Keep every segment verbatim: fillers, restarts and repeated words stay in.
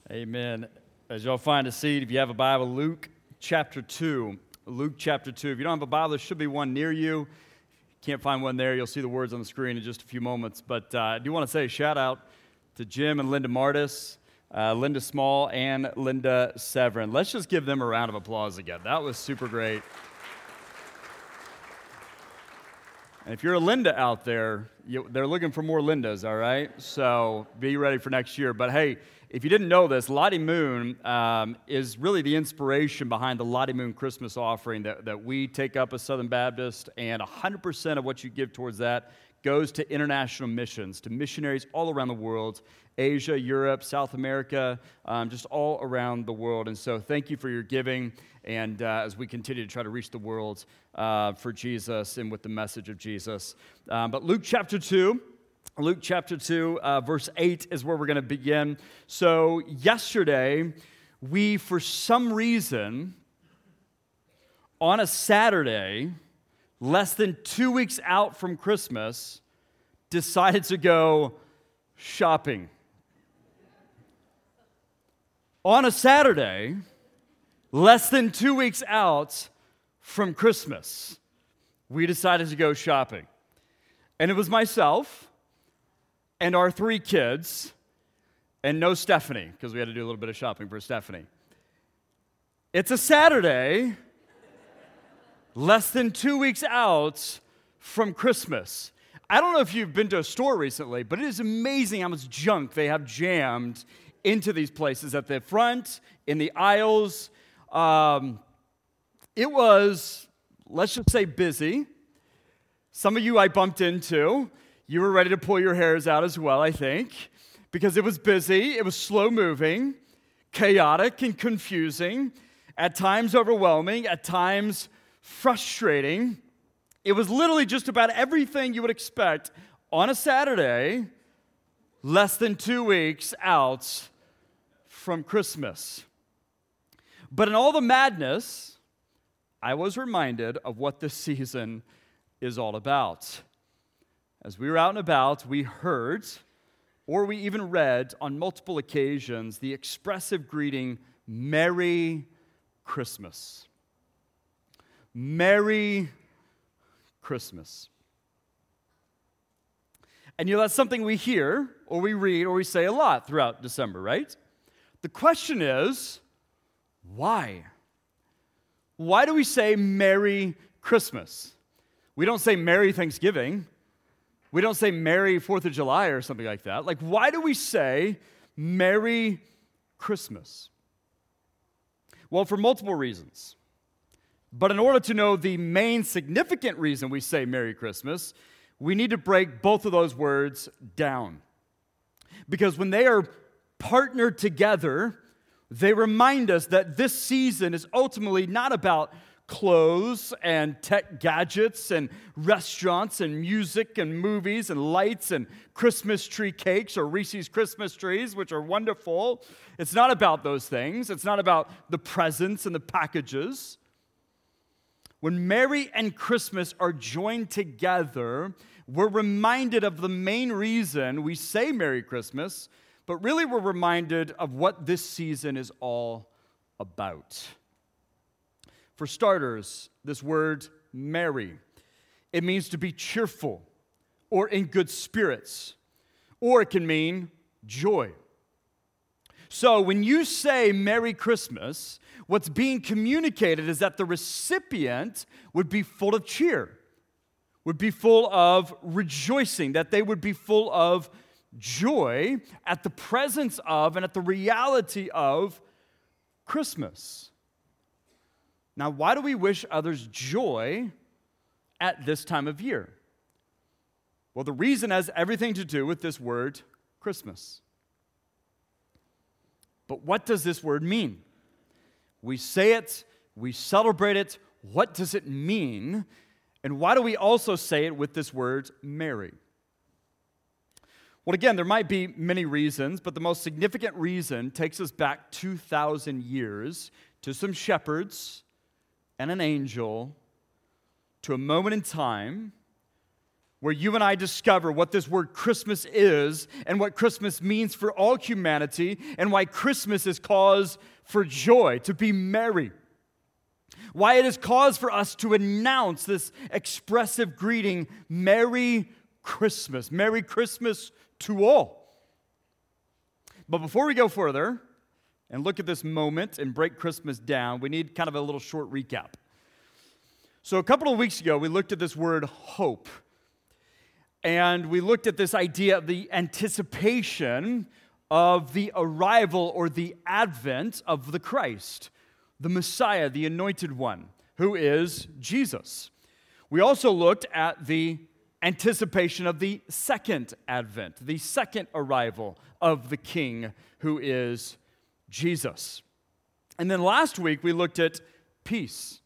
Amen. As y'all find a seat, if you have a Bible, Luke chapter two. Luke chapter two. If you don't have a Bible, there should be one near you. If you can't find one there, you'll see the words on the screen in just a few moments. But uh, I do want to say a shout out to Jim and Linda Martis, uh, Linda Small, and Linda Severin. Let's just give them a round of applause again. That was super great. And if you're a Linda out there, you, they're looking for more Lindas, all right? So be ready for next year. But hey, if you didn't know this, Lottie Moon um, is really the inspiration behind the Lottie Moon Christmas offering that, that we take up as Southern Baptist, and one hundred percent of what you give towards that goes to international missions, to missionaries all around the world, Asia, Europe, South America, um, just all around the world. And so thank you for your giving, and uh, as we continue to try to reach the world uh, for Jesus and with the message of Jesus. Um, but Luke chapter two, Luke chapter two, uh, verse eight is where we're going to begin. So yesterday, we, for some reason, on a Saturday, less than two weeks out from Christmas, decided to go shopping. On a Saturday, less than two weeks out from Christmas, we decided to go shopping. And it was myself and our three kids, and no Stephanie, because we had to do a little bit of shopping for Stephanie. It's a Saturday, less than two weeks out from Christmas. I don't know if you've been to a store recently, but it is amazing how much junk they have jammed into these places at the front, in the aisles. Um, it was, let's just say, busy. Some of you I bumped into. You were ready to pull your hairs out as well, I think, because it was busy, it was slow-moving, chaotic and confusing, at times overwhelming, at times frustrating. It was literally just about everything you would expect on a Saturday, less than two weeks out from Christmas. But in all the madness, I was reminded of what this season is all about. As we were out and about, we heard, or we even read on multiple occasions, the expressive greeting, Merry Christmas. Merry Christmas. And you know, that's something we hear, or we read, or we say a lot throughout December, right? The question is, why? Why do we say Merry Christmas? We don't say Merry Thanksgiving. We don't say Merry fourth of July or something like that. Like, why do we say Merry Christmas? Well, for multiple reasons. But in order to know the main significant reason we say Merry Christmas, we need to break both of those words down. Because when they are partnered together, they remind us that this season is ultimately not about clothes and tech gadgets and restaurants and music and movies and lights and Christmas tree cakes or Reese's Christmas trees, which are wonderful. It's not about those things. It's not about the presents and the packages. When Merry and Christmas are joined together, we're reminded of the main reason we say Merry Christmas, but really we're reminded of what this season is all about. For starters, this word merry, it means to be cheerful or in good spirits, or it can mean joy. So when you say Merry Christmas, what's being communicated is that the recipient would be full of cheer, would be full of rejoicing, that they would be full of joy at the presence of and at the reality of Christmas. Now, why do we wish others joy at this time of year? Well, the reason has everything to do with this word, Christmas. But what does this word mean? We say it, we celebrate it. What does it mean? And why do we also say it with this word, merry? Well, again, there might be many reasons, but the most significant reason takes us back two thousand years to some shepherds and an angel, to a moment in time where you and I discover what this word Christmas is and what Christmas means for all humanity and why Christmas is cause for joy, to be merry. Why it is cause for us to announce this expressive greeting, Merry Christmas. Merry Christmas to all. But before we go further and look at this moment and break Christmas down, we need kind of a little short recap. So a couple of weeks ago, we looked at this word hope. And we looked at this idea of the anticipation of the arrival or the advent of the Christ, the Messiah, the Anointed One, who is Jesus. We also looked at the anticipation of the second advent, the second arrival of the King, who is Jesus. And then last week, we looked at peace.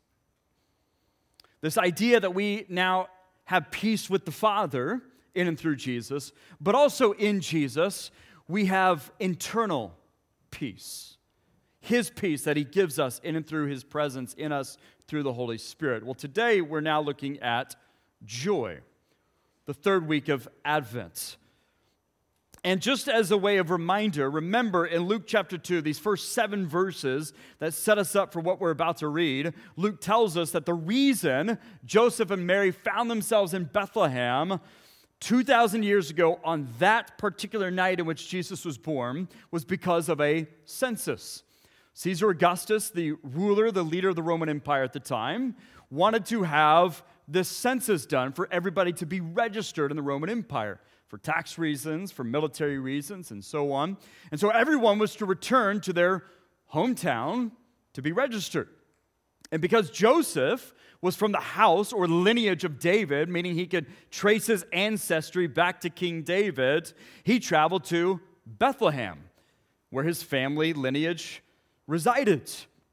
This idea that we now have peace with the Father in and through Jesus, but also in Jesus, we have internal peace. His peace that he gives us in and through his presence in us through the Holy Spirit. Well, today we're now looking at joy, the third week of Advent. And just as a way of reminder, remember in Luke chapter two, these first seven verses that set us up for what we're about to read, Luke tells us that the reason Joseph and Mary found themselves in Bethlehem two thousand years ago on that particular night in which Jesus was born was because of a census. Caesar Augustus, the ruler, the leader of the Roman Empire at the time, wanted to have this census done for everybody to be registered in the Roman Empire for tax reasons, for military reasons, and so on. And so everyone was to return to their hometown to be registered. And because Joseph was from the house or lineage of David, meaning he could trace his ancestry back to King David, he traveled to Bethlehem, where his family lineage resided.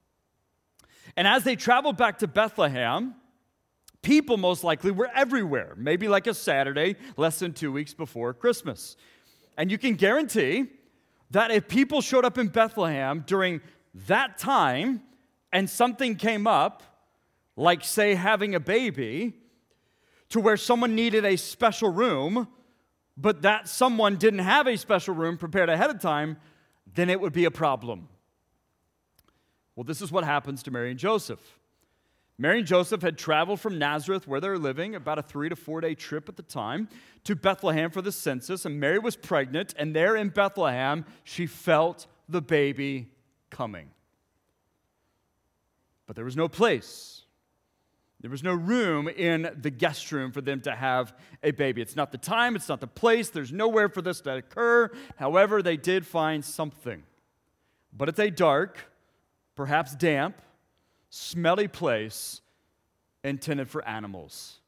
And as they traveled back to Bethlehem, people most likely were everywhere, maybe like a Saturday, less than two weeks before Christmas. And you can guarantee that if people showed up in Bethlehem during that time and something came up, like, say, having a baby, to where someone needed a special room, but that someone didn't have a special room prepared ahead of time, then it would be a problem. Well, this is what happens to Mary and Joseph. Mary and Joseph had traveled from Nazareth, where they were living, about a three to four day trip at the time, to Bethlehem for the census, and Mary was pregnant, and there in Bethlehem, she felt the baby coming. But there was no place. There was no room in the guest room for them to have a baby. It's not the time, it's not the place, there's nowhere for this to occur. However, they did find something. But it's a dark, perhaps damp, smelly place intended for animals.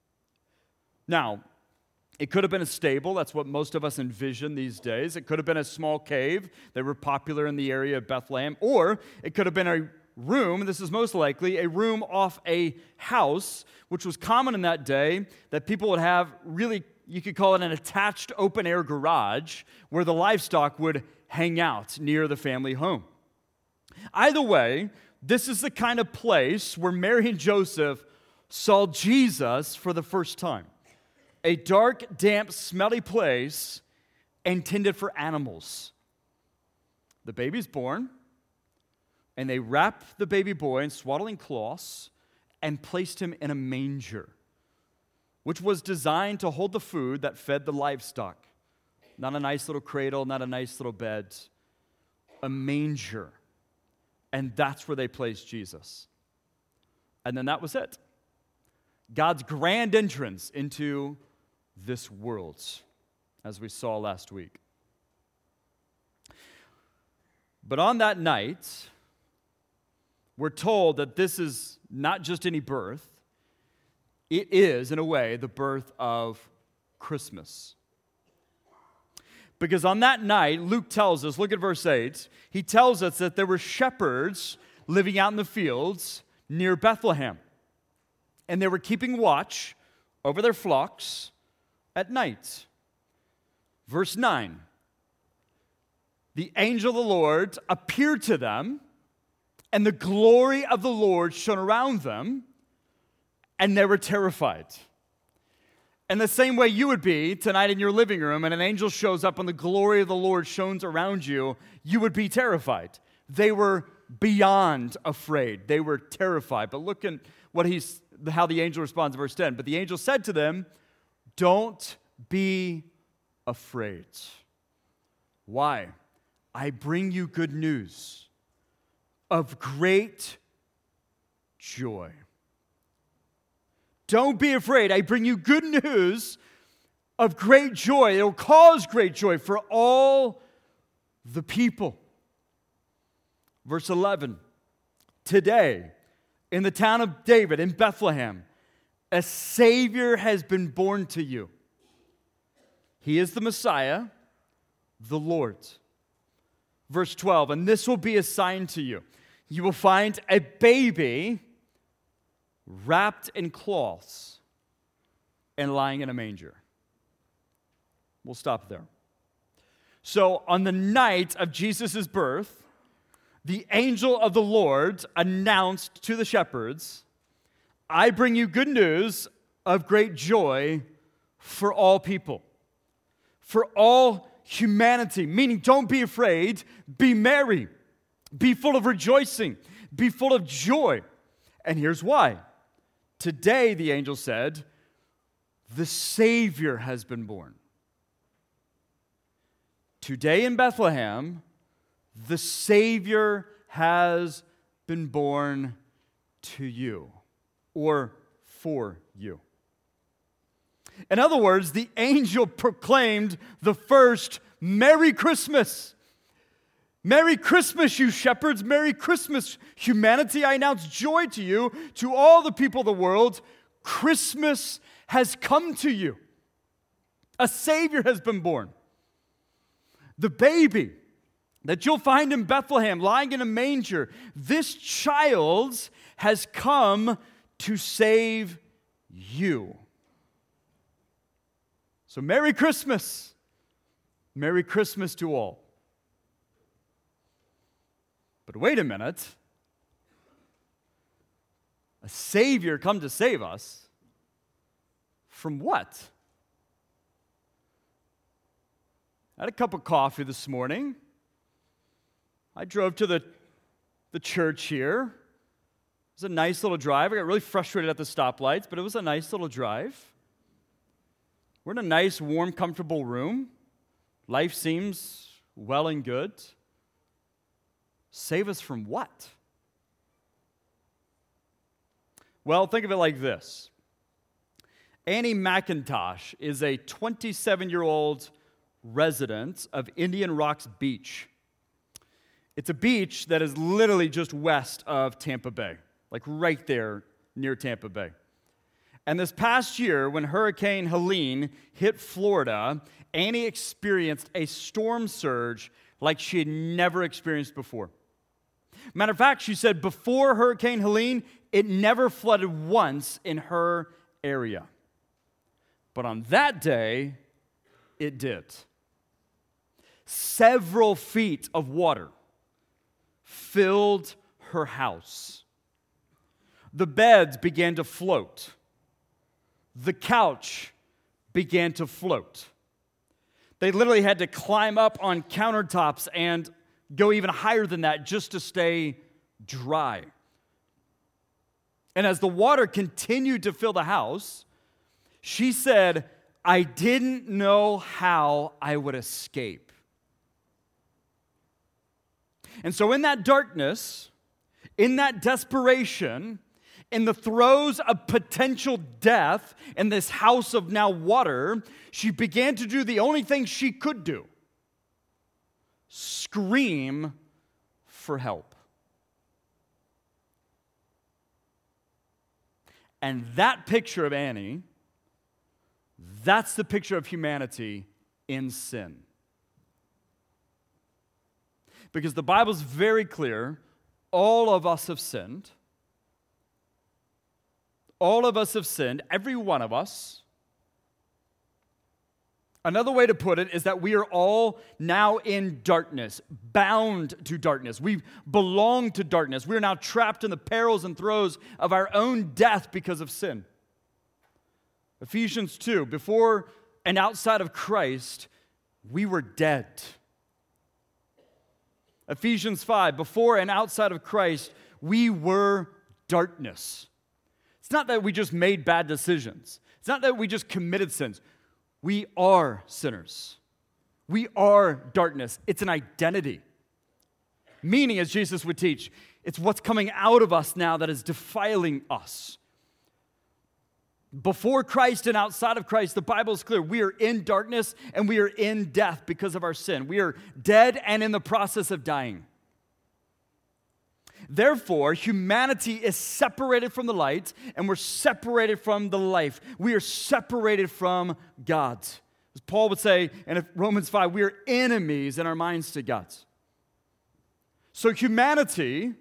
Now, it could have been a stable. That's what most of us envision these days. It could have been a small cave. They were popular in the area of Bethlehem. Or it could have been a room, this is most likely, a room off a house, which was common in that day, that people would have really, you could call it an attached open-air garage where the livestock would hang out near the family home. Either way, this is the kind of place where Mary and Joseph saw Jesus for the first time. A dark, damp, smelly place intended for animals. The baby's born, and they wrapped the baby boy in swaddling cloths and placed him in a manger, which was designed to hold the food that fed the livestock. Not a nice little cradle, not a nice little bed, a manger. And that's where they placed Jesus. And then that was it. God's grand entrance into this world, as we saw last week. But on that night, we're told that this is not just any birth. It is, in a way, the birth of Christmas. Because on that night, Luke tells us, look at verse eight, he tells us that there were shepherds living out in the fields near Bethlehem. And they were keeping watch over their flocks at night. Verse nine, the angel of the Lord appeared to them, and the glory of the Lord shone around them, and they were terrified. In the same way you would be tonight in your living room and an angel shows up and the glory of the Lord shines around you, you would be terrified. They were beyond afraid. They were terrified. But look at what he's, how the angel responds in verse ten. But the angel said to them, don't be afraid. Why? I bring you good news of great joy. Don't be afraid. I bring you good news of great joy. It will cause great joy for all the people. Verse eleven. Today, in the town of David, in Bethlehem, a Savior has been born to you. He is the Messiah, the Lord. Verse twelve, and this will be a sign to you. You will find a baby wrapped in cloths and lying in a manger. We'll stop there. So on the night of Jesus' birth, the angel of the Lord announced to the shepherds, I bring you good news of great joy for all people, for all humanity, meaning don't be afraid, be merry, be full of rejoicing, be full of joy. And here's why. Today, the angel said, the Savior has been born. Today in Bethlehem, the Savior has been born to you, or for you. In other words, the angel proclaimed the first Merry Christmas. Merry Christmas, you shepherds. Merry Christmas, humanity. I announce joy to you, to all the people of the world. Christmas has come to you. A Savior has been born. The baby that you'll find in Bethlehem, lying in a manger, this child has come to save you. So Merry Christmas. Merry Christmas to all. But wait a minute. A Savior come to save us from what? I had a cup of coffee this morning. I drove to the, the church here. It was a nice little drive. I got really frustrated at the stoplights, but it was a nice little drive. We're in a nice, warm, comfortable room. Life seems well and good. Save us from what? Well, think of it like this. Annie McIntosh is a twenty-seven-year-old resident of Indian Rocks Beach. It's a beach that is literally just west of Tampa Bay, like right there near Tampa Bay. And this past year, when Hurricane Helene hit Florida, Annie experienced a storm surge like she had never experienced before. Matter of fact, she said before Hurricane Helene, it never flooded once in her area. But on that day, it did. Several feet of water filled her house. The beds began to float. The couch began to float. They literally had to climb up on countertops and go even higher than that just to stay dry. And as the water continued to fill the house, she said, I didn't know how I would escape. And so in that darkness, in that desperation, in the throes of potential death in this house of now water, she began to do the only thing she could do. Scream for help. And that picture of Annie, that's the picture of humanity in sin. Because the Bible's very clear, all of us have sinned. All of us have sinned, every one of us. Another way to put it is that we are all now in darkness, bound to darkness. We belong to darkness. We are now trapped in the perils and throes of our own death because of sin. Ephesians two, before and outside of Christ, we were dead. Ephesians five, before and outside of Christ, we were darkness. It's not that we just made bad decisions. It's not that we just committed sins. We are sinners. We are darkness. It's an identity. Meaning, as Jesus would teach, it's what's coming out of us now that is defiling us. Before Christ and outside of Christ, the Bible is clear. We are in darkness and we are in death because of our sin. We are dead and in the process of dying. Therefore, humanity is separated from the light and we're separated from the life. We are separated from God. As Paul would say in Romans five, we are enemies in our minds to God. So humanity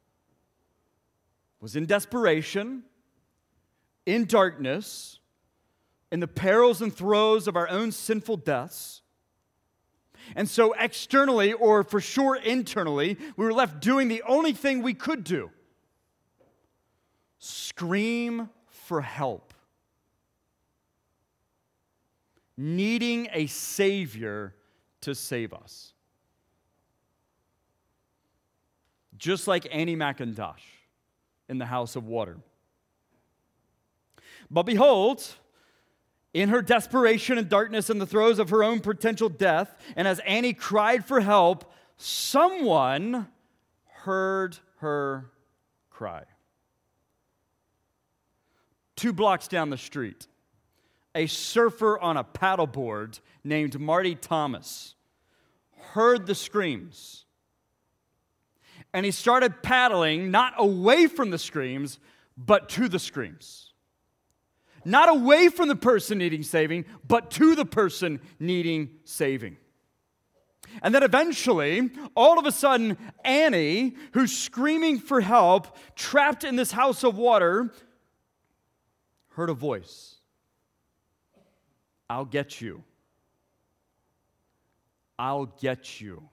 was in desperation, in darkness, in the perils and throes of our own sinful deaths. And so externally, or for sure internally, we were left doing the only thing we could do. Scream for help. Needing a Savior to save us. Just like Annie McIntosh in The House of Water. But behold, in her desperation and darkness and the throes of her own potential death, and as Annie cried for help, someone heard her cry. Two blocks down the street, a surfer on a paddleboard named Marty Thomas heard the screams. And he started paddling not away from the screams, but to the screams. Not away from the person needing saving, but to the person needing saving. And then eventually, all of a sudden, Annie, who's screaming for help, trapped in this house of water, heard a voice. I'll get you. I'll get you.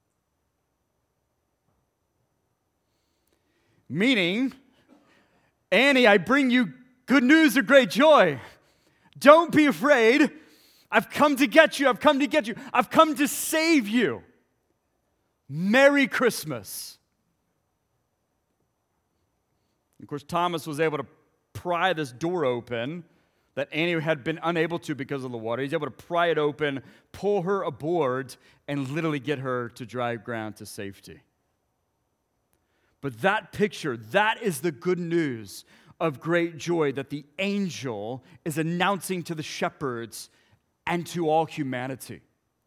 Meaning, Annie, I bring you good news of great joy. Don't be afraid. I've come to get you. I've come to get you. I've come to save you. Merry Christmas. Of course, Thomas was able to pry this door open that Annie had been unable to because of the water. He's able to pry it open, pull her aboard, and literally get her to dry ground to safety. But that picture, that is the good news of great joy that the angel is announcing to the shepherds and to all humanity.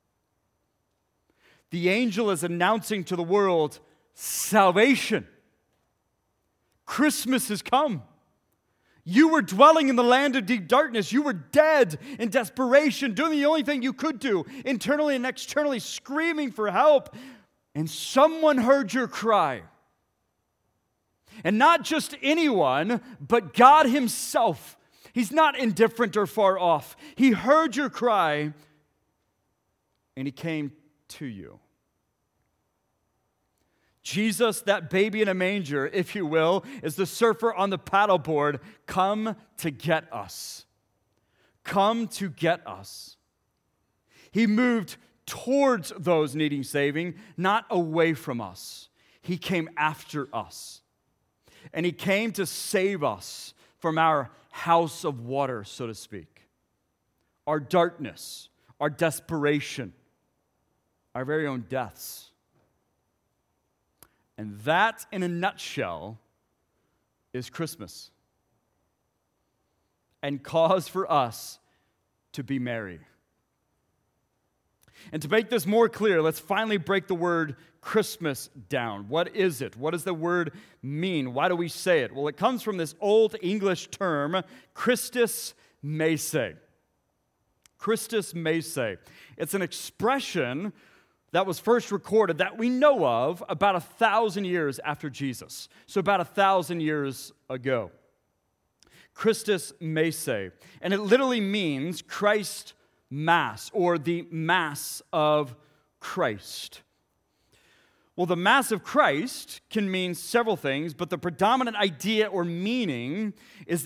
The angel is announcing to the world salvation. Christmas has come. You were dwelling in the land of deep darkness. You were dead in desperation, doing the only thing you could do, internally and externally, screaming for help. And someone heard your cry. And not just anyone, but God himself. He's not indifferent or far off. He heard your cry, and he came to you. Jesus, that baby in a manger, if you will, is the surfer on the paddleboard, come to get us. Come to get us. He moved towards those needing saving, not away from us. He came after us. And he came to save us from our house of water, so to speak. Our darkness, our desperation, our very own deaths. And that, in a nutshell, is Christmas. And cause for us to be merry. And to make this more clear, let's finally break the word Christmas down. What is it? What does the word mean? Why do we say it? Well, it comes from this old English term, Christus Mace. Christus Mace. It's an expression that was first recorded that we know of about a thousand years after Jesus. So about a thousand years ago. Christus Mace. And it literally means Christ Mass, or the Mass of Christ. Well, the Mass of Christ can mean several things, but the predominant idea or meaning is that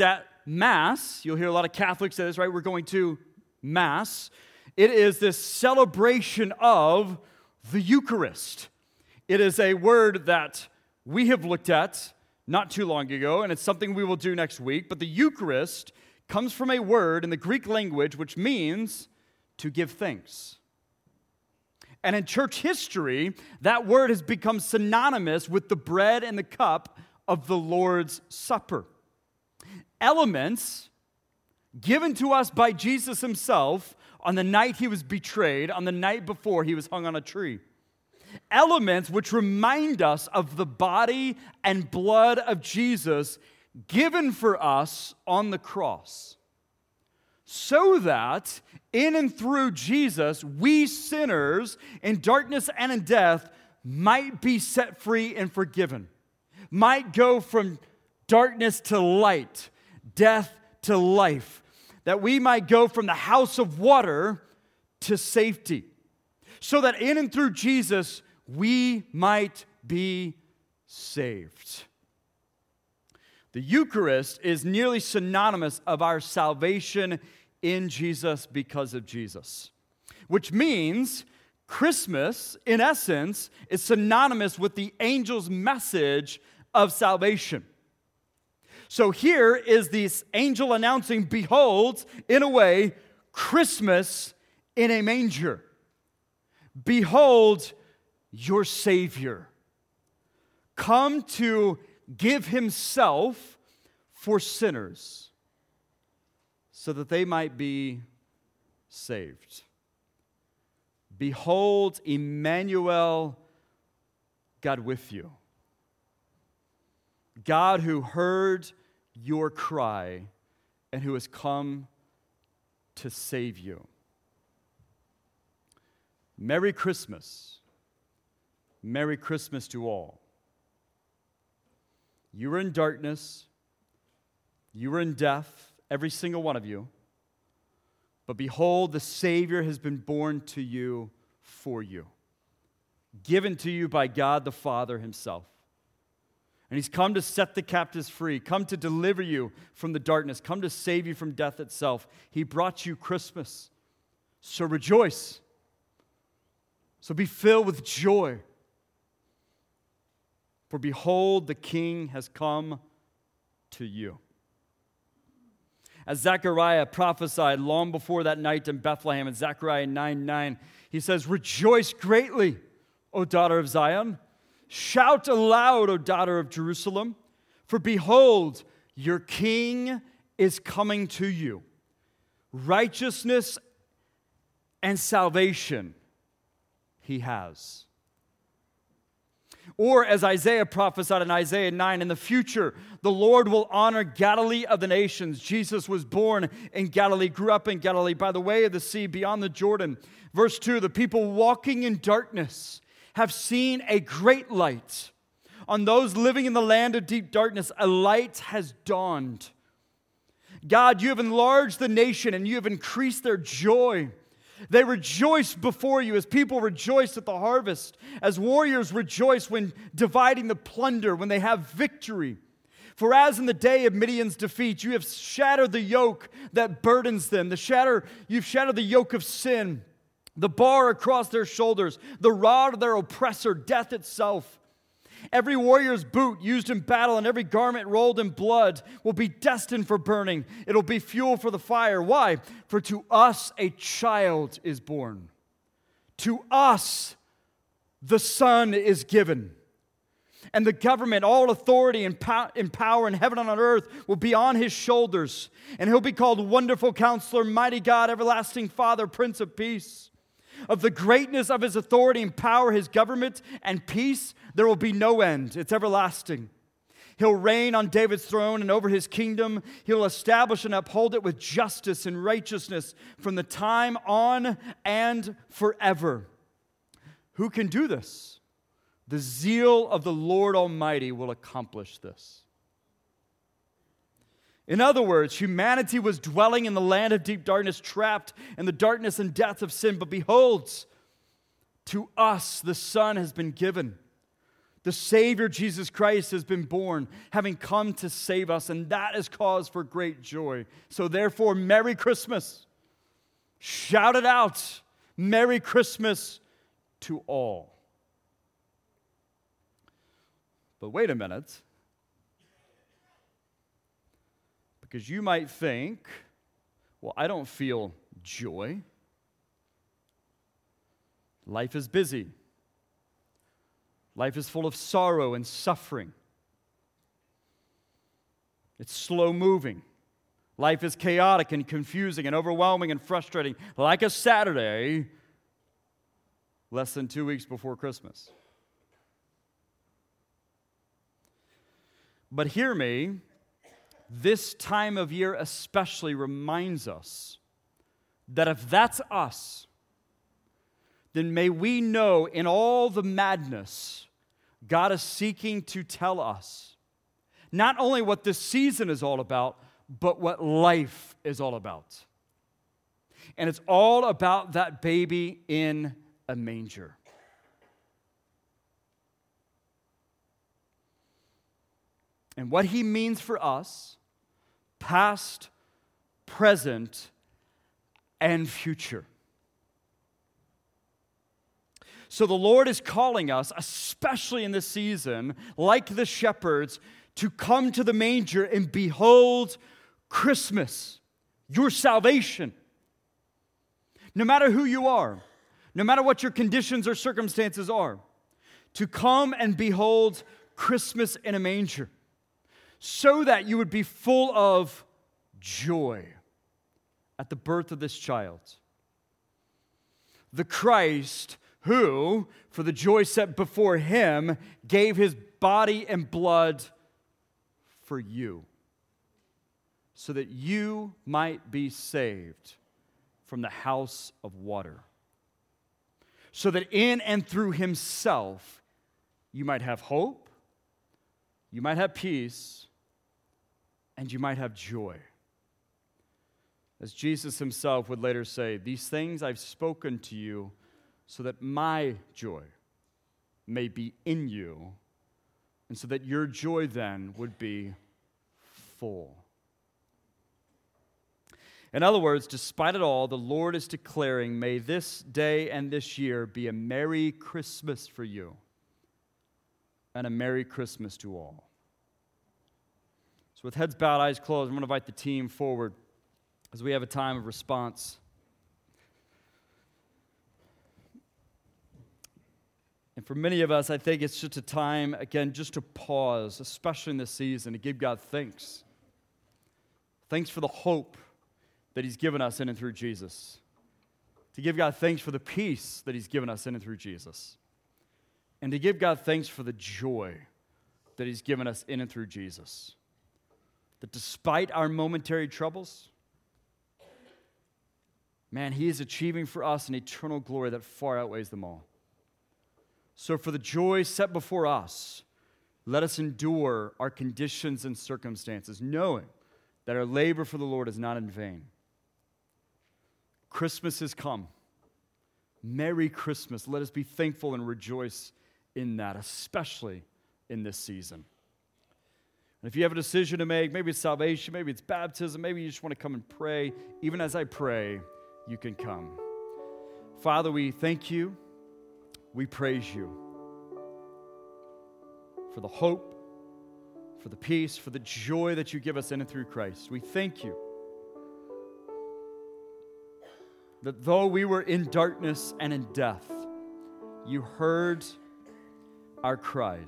Mass, you'll hear a lot of Catholics say this, right? We're going to Mass. It is this celebration of the Eucharist. It is a word that we have looked at not too long ago, and it's something we will do next week. But the Eucharist comes from a word in the Greek language which means to give thanks. And in church history, that word has become synonymous with the bread and the cup of the Lord's Supper. Elements given to us by Jesus himself on the night he was betrayed, on the night before he was hung on a tree. Elements which remind us of the body and blood of Jesus given for us on the cross, so that in and through Jesus, we sinners in darkness and in death might be set free and forgiven, might go from darkness to light, death to life, that we might go from the house of water to safety, so that in and through Jesus, we might be saved. The Eucharist is nearly synonymous of our salvation in Jesus because of Jesus, which means Christmas, in essence, is synonymous with the angel's message of salvation. So here is this angel announcing, behold, in a way, Christmas in a manger. Behold, your Savior, come to give himself for sinners so that they might be saved. Behold, Emmanuel, God with you. God who heard your cry and who has come to save you. Merry Christmas. Merry Christmas to all. You were in darkness. You were in death, every single one of you. But behold, the Savior has been born to you for you, given to you by God the Father himself. And he's come to set the captives free, come to deliver you from the darkness, come to save you from death itself. He brought you Christmas. So rejoice. So be filled with joy. For behold, the King has come to you. As Zechariah prophesied long before that night in Bethlehem, in Zechariah nine nine, he says, rejoice greatly, O daughter of Zion. Shout aloud, O daughter of Jerusalem. For behold, your King is coming to you. Righteousness and salvation he has. Or as Isaiah prophesied in Isaiah nine, in the future, the Lord will honor Galilee of the nations. Jesus was born in Galilee, grew up in Galilee, by the way of the sea, beyond the Jordan. Verse two, the people walking in darkness have seen a great light. On those living in the land of deep darkness, a light has dawned. God, you have enlarged the nation and you have increased their joy. They rejoice before you as people rejoice at the harvest, as warriors rejoice when dividing the plunder, when they have victory. For as in the day of Midian's defeat, you have shattered the yoke that burdens them. The shatter, you've shattered the yoke of sin, the bar across their shoulders, the rod of their oppressor, death itself. Every warrior's boot used in battle and every garment rolled in blood will be destined for burning. It'll be fuel for the fire. Why? For to us a child is born. To us the Son is given. And the government, all authority and power in heaven and on earth will be on his shoulders. And he'll be called Wonderful Counselor, Mighty God, Everlasting Father, Prince of Peace. Of the greatness of his authority and power, his government and peace, there will be no end. It's everlasting. He'll reign on David's throne and over his kingdom. He'll establish and uphold it with justice and righteousness from the time on and forever. Who can do this? The zeal of the Lord Almighty will accomplish this. In other words, humanity was dwelling in the land of deep darkness, trapped in the darkness and death of sin. But behold, to us the Son has been given. The Savior, Jesus Christ, has been born, having come to save us, and that is cause for great joy. So therefore, Merry Christmas. Shout it out. Merry Christmas to all. But wait a minute. Because you might think, well, I don't feel joy. Life is busy. Life is full of sorrow and suffering. It's slow moving. Life is chaotic and confusing and overwhelming and frustrating, like a Saturday less than two weeks before Christmas. But hear me, this time of year especially reminds us that if that's us, then may we know in all the madness, God is seeking to tell us not only what this season is all about, but what life is all about. And it's all about that baby in a manger. And what he means for us, past, present, and future. So the Lord is calling us, especially in this season, like the shepherds, to come to the manger and behold Christmas, your salvation. No matter who you are, no matter what your conditions or circumstances are, to come and behold Christmas in a manger, so that you would be full of joy at the birth of this child. The Christ who, for the joy set before him, gave his body and blood for you, so that you might be saved from the house of water, so that in and through himself you might have hope, you might have peace, and you might have joy. As Jesus himself would later say, "These things I've spoken to you so that my joy may be in you, and so that your joy then would be full." In other words, despite it all, the Lord is declaring, may this day and this year be a Merry Christmas for you, and a Merry Christmas to all. So with heads bowed, eyes closed, I'm going to invite the team forward as we have a time of response. And for many of us, I think it's just a time, again, just to pause, especially in this season, to give God thanks. Thanks for the hope that he's given us in and through Jesus. To give God thanks for the peace that he's given us in and through Jesus. And to give God thanks for the joy that he's given us in and through Jesus. That despite our momentary troubles, man, he is achieving for us an eternal glory that far outweighs them all. So for the joy set before us, let us endure our conditions and circumstances, knowing that our labor for the Lord is not in vain. Christmas has come. Merry Christmas. Let us be thankful and rejoice in that, especially in this season. And if you have a decision to make, maybe it's salvation, maybe it's baptism, maybe you just want to come and pray, even as I pray, you can come. Father, we thank you. We praise you for the hope, for the peace, for the joy that you give us in and through Christ. We thank you that though we were in darkness and in death, you heard our cries.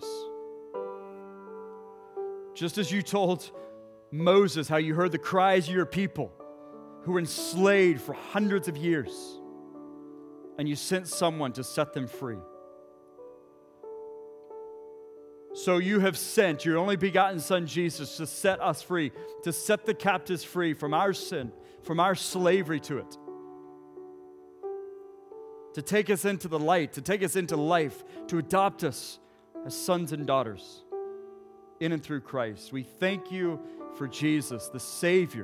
Just as you told Moses how you heard the cries of your people who were enslaved for hundreds of years, and you sent someone to set them free. So you have sent your only begotten Son, Jesus, to set us free, to set the captives free from our sin, from our slavery to it, to take us into the light, to take us into life, to adopt us as sons and daughters in and through Christ. We thank you for Jesus, the Savior,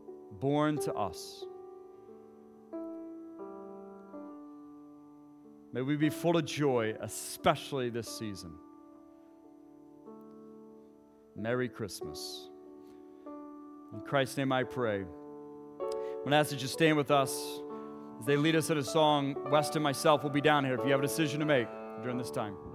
born to us. May we be full of joy, especially this season. Merry Christmas. In Christ's name I pray. I'm going to ask that you stand with us as they lead us in a song. West and myself will be down here if you have a decision to make during this time.